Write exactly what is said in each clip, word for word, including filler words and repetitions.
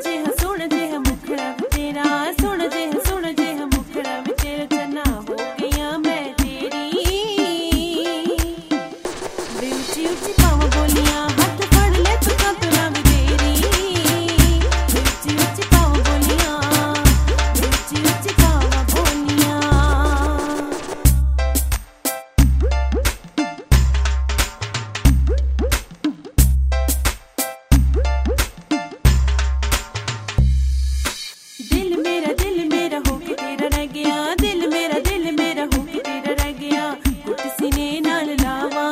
जिहा सोहना जिहा मुखड़ा वे तेरा, सोहना जिहा सोहना जिहा मुखड़ा वे तेरा, चन्ना हो गईया मैं तेरी। वे उची उची पावां बोलियां, हाथ फड़ ले तू कंपना वे तेरी। वे उची उची पावां बोलियां, वे उची उची पावां बोलियां। दिल मेरा दिल मेरा होके तेरा रह गया, दिल मेरा दिल मेरा होके तेरा रह गया, कुट सीने नाल लावा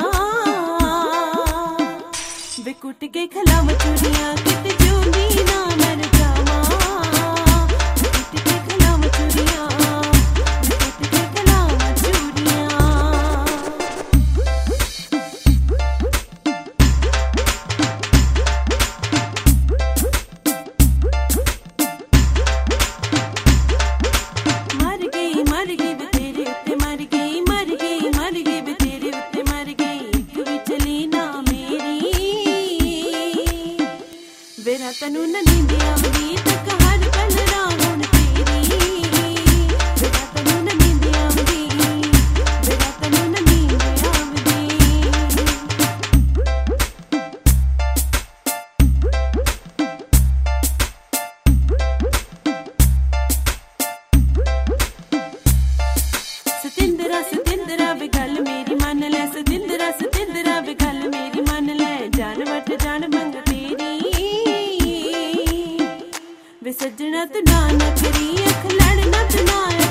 वे कुट के खलावा चूड़ियां, किते जूंदी ना मर जावा। कुट के खलावा चूड़ियां, कुट के खलावा चूड़ियां। मर गई मर गई वे तेरे उत्ते मर गई, मर गई मर गई वे तेरे उत्ते मर गई, इक भी चली ना मेरी। वे रातां नूं ना नींद आवदी तक हर पल राह हुण तेरी। वे रातां नूं ना नींद आवदी, वे रातां नूं ना नींद आवदी। सतिंदरा सतिंदरा वे गल मेरी मन ले, सतिंदरा सतिंदरा वे गल मेरी मन ले, जान वट जान मंग तेरी। वे सजना तू ना ना करी, अख लड़ ना तू ना